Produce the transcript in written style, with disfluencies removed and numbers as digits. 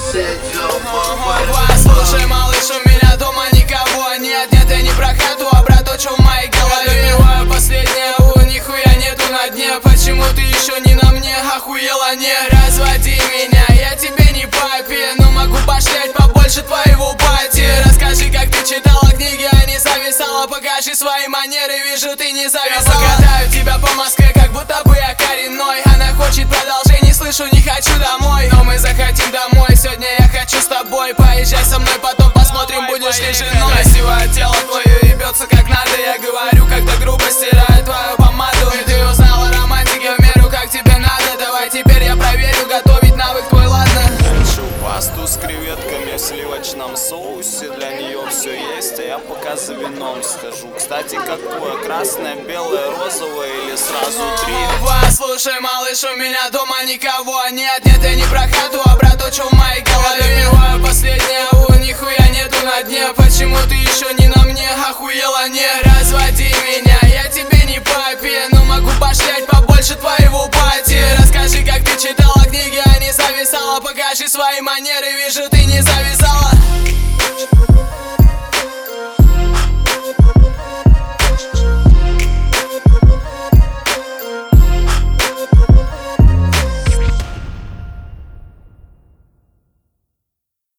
Послушай, малыш, у меня дома никого нет. Нет, я не про хату, а про то, что в моей голове. Выпиваю последнее, нихуя нету на дне. Почему ты еще не на мне, охуела, не разводи меня. Я тебе не папе, но могу пошлять побольше твоего пати. Расскажи, как ты читала книги, а не зависала. Покажи свои манеры, вижу, ты не зависала. Я покатаю тебя по Москве, как будто бы я коренной. Она хочет продолжений, слышу, не хочу домой. Но мы захотим домой, сегодня я хочу с тобой. Поезжай со мной, потом посмотрим, будешь ли женой. Красивое тело твое ебется как надо. Я говорю, когда грубо стираю твою помаду. И ты узнала романтики в меру, как тебе надо. Давай теперь я проверю, готовить навык твой, ладно? Хочу пасту с креветками в сливочном соусе. Для нее все есть, а я пока за вином схожу. Кстати, какое? Красное, белое, розовое или сразу три? Послушай, малыш, у меня дома никого нет. Нет, я не про хату, а про то, что в моей голове. Выпиваю последнее, нихуя нету на дне. Почему ты еще не на мне, охуела, не разводи меня. Я тебе не папе, но могу пошлять побольше твоего пати. Расскажи, как ты читала книги, а не зависала. Покажи свои манеры, вижу, ты не зависала.